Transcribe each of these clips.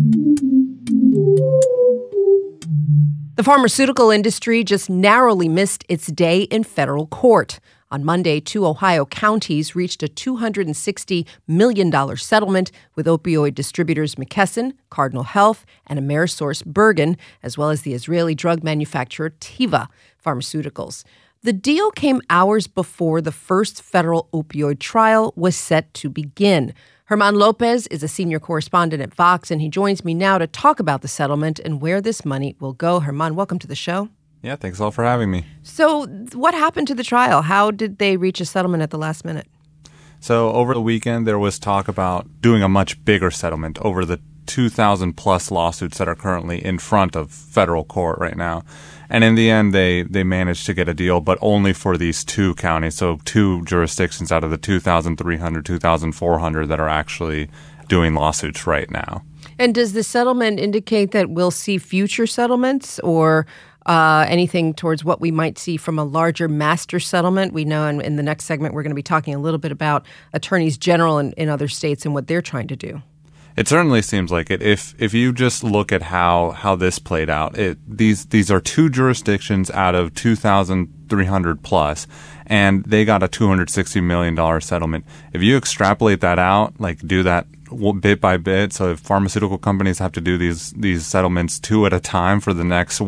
The pharmaceutical industry just narrowly missed its day in federal court. On Monday, 2 Ohio counties reached a $260 million settlement with opioid distributors McKesson, Cardinal Health, and AmerisourceBergen, as well as the Israeli drug manufacturer Teva Pharmaceuticals. The deal came hours before the first federal opioid trial was set to begin. German Lopez is a senior correspondent at Vox, and he joins me now to talk about the settlement and where this money will go. German, welcome to the show. Yeah, thanks all for having me. So what happened to the trial? How did they reach a settlement at the last minute? So over the weekend, there was talk about doing a much bigger settlement over the 2,000 plus lawsuits that are currently in front of federal court right now. And in the end, they managed to get a deal, but only for these two counties, so two jurisdictions out of the 2,300, 2,400 that are actually doing lawsuits right now. And does the settlement indicate that we'll see future settlements or anything towards what we might see from a larger master settlement? We know in the next segment we're going to be talking a little bit about attorneys general in other states and what they're trying to do. It certainly seems like it. If you just look at how this played out, these are two jurisdictions out of 2,300 plus, and they got a $260 million settlement. If you extrapolate that out, like do that bit by bit, so if pharmaceutical companies have to do these settlements two at a time for the next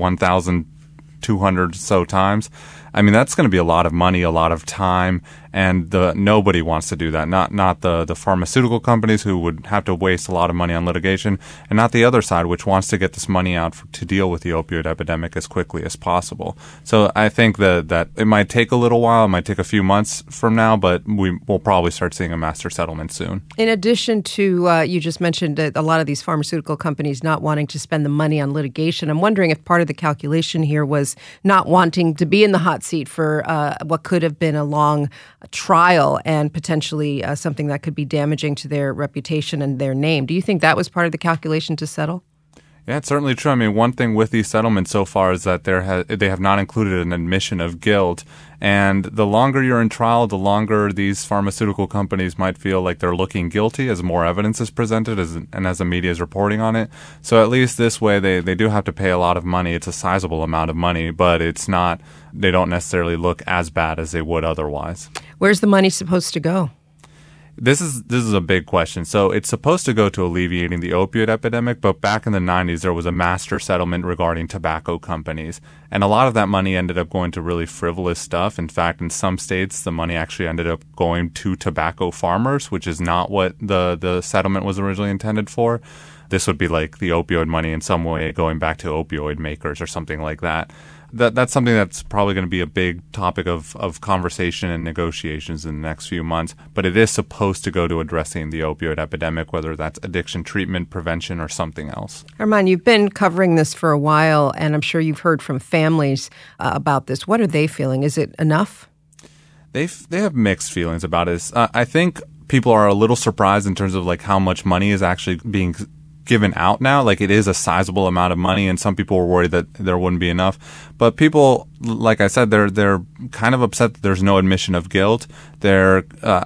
1,200 so times, I mean, that's going to be a lot of money, a lot of time, and nobody wants to do that. Not the pharmaceutical companies who would have to waste a lot of money on litigation, and not the other side, which wants to get this money out to deal with the opioid epidemic as quickly as possible. So I think that it might take a little while, it might take a few months from now, but we'll probably start seeing a master settlement soon. In addition to, you just mentioned a lot of these pharmaceutical companies not wanting to spend the money on litigation, I'm wondering if part of the calculation here was not wanting to be in the hot seat for what could have been a long trial and potentially something that could be damaging to their reputation and their name. Do you think that was part of the calculation to settle? Yeah, it's certainly true. I mean, one thing with these settlements so far is that they have not included an admission of guilt. And the longer you're in trial, the longer these pharmaceutical companies might feel like they're looking guilty as more evidence is presented and as the media is reporting on it. So at least this way, they do have to pay a lot of money. It's a sizable amount of money, but they don't necessarily look as bad as they would otherwise. Where's the money supposed to go? This is a big question. So it's supposed to go to alleviating the opioid epidemic, but back in the 90s, there was a master settlement regarding tobacco companies. And a lot of that money ended up going to really frivolous stuff. In fact, in some states, the money actually ended up going to tobacco farmers, which is not what the settlement was originally intended for. This would be like the opioid money in some way going back to opioid makers or something like that. That's something that's probably going to be a big topic of conversation and negotiations in the next few months. But it is supposed to go to addressing the opioid epidemic, whether that's addiction treatment, prevention, or something else. German, you've been covering this for a while, and I'm sure you've heard from families about this. What are they feeling? Is it enough? They have mixed feelings about it. I think people are a little surprised in terms of like how much money is actually being given out now. Like it is a sizable amount of money, and some people were worried that there wouldn't be enough. But people, like I said, they're kind of upset that there's no admission of guilt. There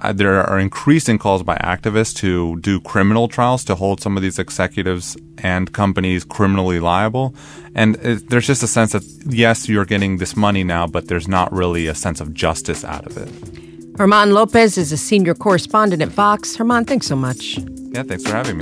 are increasing calls by activists to do criminal trials to hold some of these executives and companies criminally liable. And there's just a sense that, yes, you're getting this money now, but there's not really a sense of justice out of it. German Lopez is a senior correspondent at Vox. German, thanks so much. Yeah, thanks for having me.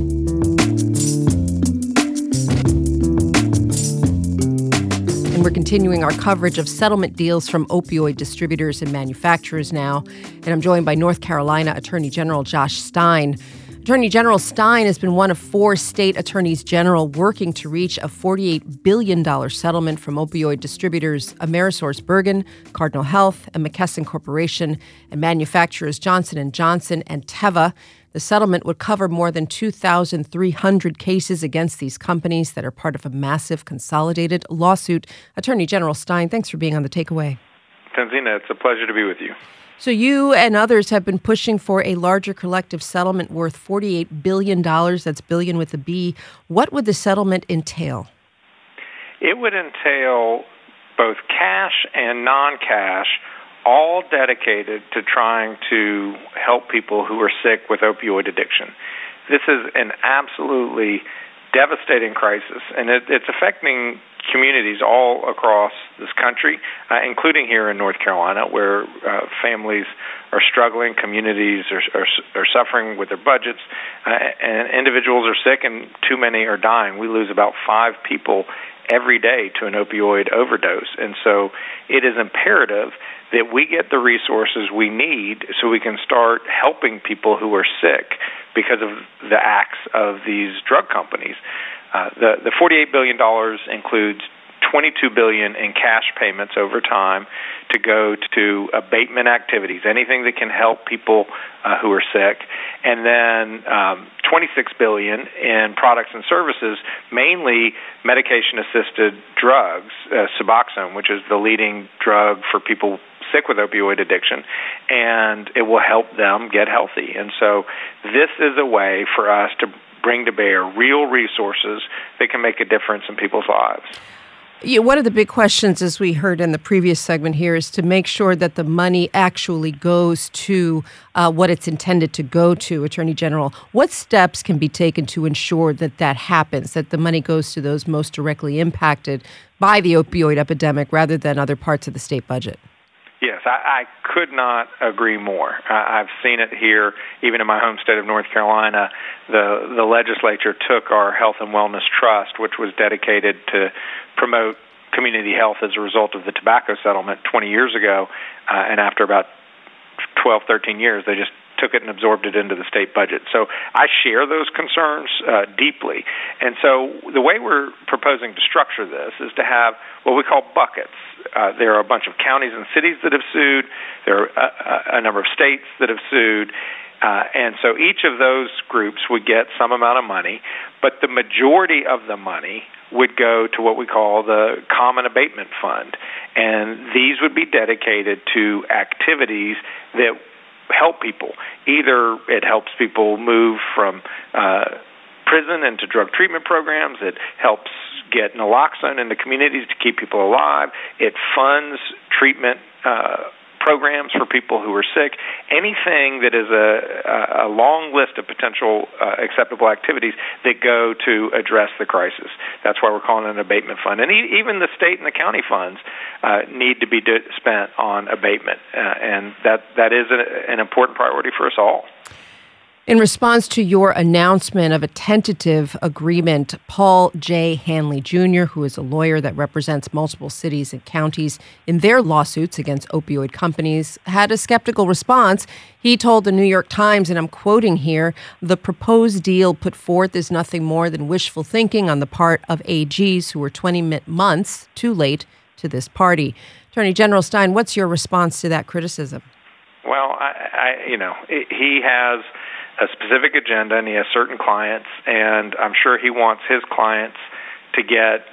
We're continuing our coverage of settlement deals from opioid distributors and manufacturers now. And I'm joined by North Carolina Attorney General Josh Stein. Attorney General Stein has been one of 4 state attorneys general working to reach a $48 billion settlement from opioid distributors AmerisourceBergen, Cardinal Health, and McKesson Corporation, and manufacturers Johnson & Johnson and Teva. The settlement would cover more than 2,300 cases against these companies that are part of a massive consolidated lawsuit. Attorney General Stein, thanks for being on The Takeaway. Tanzina, it's a pleasure to be with you. So you and others have been pushing for a larger collective settlement worth $48 billion. That's billion with a B. What would the settlement entail? It would entail both cash and non-cash, all dedicated to trying to help people who are sick with opioid addiction. This is an absolutely devastating crisis, and it's affecting communities all across this country, including here in North Carolina, where families are struggling, communities are suffering with their budgets, and individuals are sick, and too many are dying. We lose about 5 people every day to an opioid overdose, and so it is imperative that we get the resources we need so we can start helping people who are sick because of the acts of these drug companies. The $48 billion includes $22 billion in cash payments over time to go to abatement activities, anything that can help people who are sick, and then $26 billion in products and services, mainly medication-assisted drugs, Suboxone, which is the leading drug for people sick with opioid addiction, and it will help them get healthy. And so this is a way for us to bring to bear real resources that can make a difference in people's lives. Yeah, one of the big questions, as we heard in the previous segment here, is to make sure that the money actually goes to what it's intended to go to. Attorney General, what steps can be taken to ensure that that happens, that the money goes to those most directly impacted by the opioid epidemic rather than other parts of the state budget? Yes, I could not agree more. I've seen it here, even in my home state of North Carolina. The legislature took our Health and Wellness Trust, which was dedicated to promote community health as a result of the tobacco settlement 20 years ago, and after about 12, 13 years, they just took it and absorbed it into the state budget. So I share those concerns deeply. And so the way we're proposing to structure this is to have what we call buckets. There are a bunch of counties and cities that have sued. There are a number of states that have sued. And so each of those groups would get some amount of money, but the majority of the money would go to what we call the Common Abatement Fund. And these would be dedicated to activities that help people. Either it helps people move from prison into drug treatment programs. It helps get naloxone into communities to keep people alive. It funds treatment programs for people who are sick. Anything that is a long list of potential acceptable activities that go to address the crisis. That's why we're calling it an abatement fund. And even the state and the county funds need to be spent on abatement, and that is an important priority for us all. In response to your announcement of a tentative agreement, Paul J. Hanley Jr., who is a lawyer that represents multiple cities and counties in their lawsuits against opioid companies, had a skeptical response. He told the New York Times, and I'm quoting here, "The proposed deal put forth is nothing more than wishful thinking on the part of AGs who were 20 months too late to this party." Attorney General Stein, what's your response to that criticism? Well, he has a specific agenda, and he has certain clients, and I'm sure he wants his clients to get,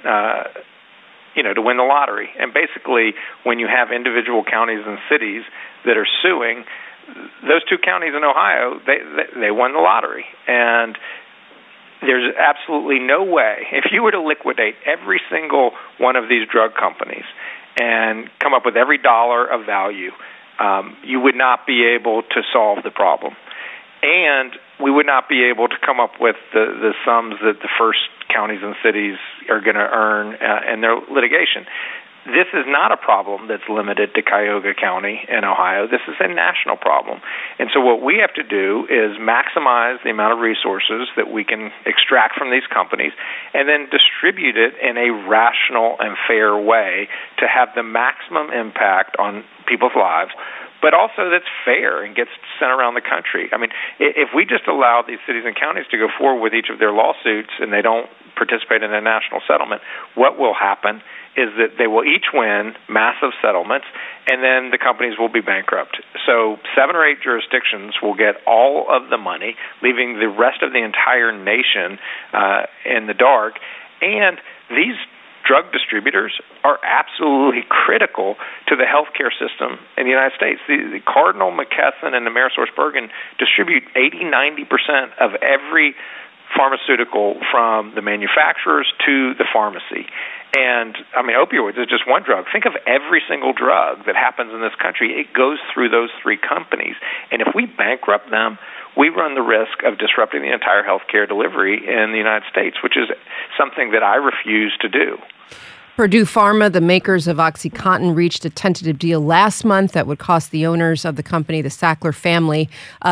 to win the lottery. And basically, when you have individual counties and cities that are suing, those 2 counties in Ohio, they won the lottery. And there's absolutely no way, if you were to liquidate every single one of these drug companies and come up with every dollar of value, you would not be able to solve the problem. And we would not be able to come up with the sums that the first counties and cities are going to earn in their litigation. This is not a problem that's limited to Cuyahoga County in Ohio. This is a national problem. And so what we have to do is maximize the amount of resources that we can extract from these companies and then distribute it in a rational and fair way to have the maximum impact on people's lives, but also that's fair and gets sent around the country. I mean, if we just allow these cities and counties to go forward with each of their lawsuits and they don't participate in a national settlement, what will happen is that they will each win massive settlements, and then the companies will be bankrupt. So 7 or 8 jurisdictions will get all of the money, leaving the rest of the entire nation in the dark. And these drug distributors are absolutely critical to the healthcare system in the United States. The Cardinal, McKesson, and AmerisourceBergen distribute 80-90% of every pharmaceutical from the manufacturers to the pharmacy. And, I mean, opioids is just one drug. Think of every single drug that happens in this country. It goes through those three companies. And if we bankrupt them, we run the risk of disrupting the entire healthcare delivery in the United States, which is something that I refuse to do. Purdue Pharma, the makers of OxyContin, reached a tentative deal last month that would cost the owners of the company, the Sackler family,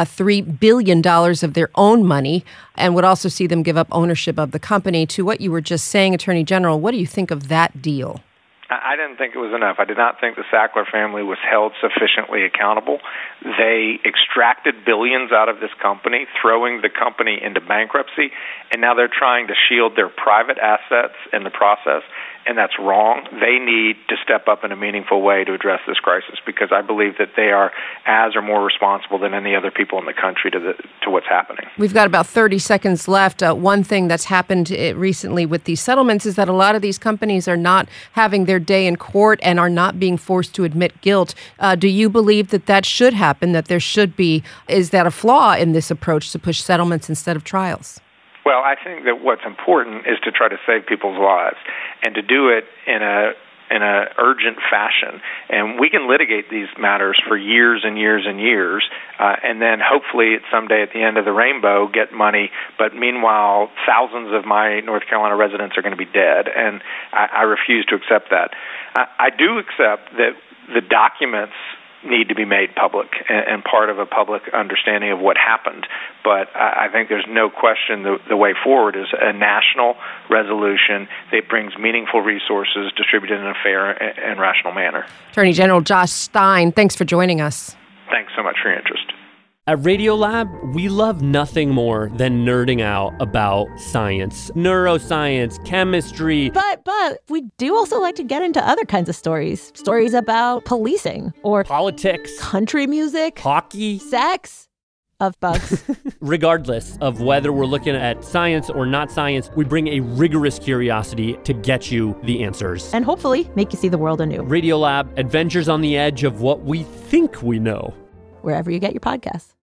$3 billion of their own money, and would also see them give up ownership of the company. To what you were just saying, Attorney General, what do you think of that deal? I didn't think it was enough. I did not think the Sackler family was held sufficiently accountable. They extracted billions out of this company, throwing the company into bankruptcy, and now they're trying to shield their private assets in the process, and that's wrong. They need to step up in a meaningful way to address this crisis, because I believe that they are as or more responsible than any other people in the country to what's happening. We've got about 30 seconds left. One thing that's happened recently with these settlements is that a lot of these companies are not having their day in court and are not being forced to admit guilt. Do you believe that that should happen, that there should be? Is that a flaw in this approach to push settlements instead of trials? Well, I think that what's important is to try to save people's lives and to do it in a urgent fashion. And we can litigate these matters for years and years and years, and then hopefully someday at the end of the rainbow get money. But meanwhile, thousands of my North Carolina residents are going to be dead, and I refuse to accept that. I do accept that the documents need to be made public and part of a public understanding of what happened. But I think there's no question the way forward is a national resolution that brings meaningful resources distributed in a fair and rational manner. Attorney General Josh Stein, thanks for joining us. Thanks so much for your interest. At Radiolab, we love nothing more than nerding out about science, neuroscience, chemistry. But we do also like to get into other kinds of stories. Stories about policing or politics, country music, hockey, sex, of bugs. Regardless of whether we're looking at science or not science, we bring a rigorous curiosity to get you the answers. And hopefully make you see the world anew. Radiolab, adventures on the edge of what we think we know. Wherever you get your podcasts.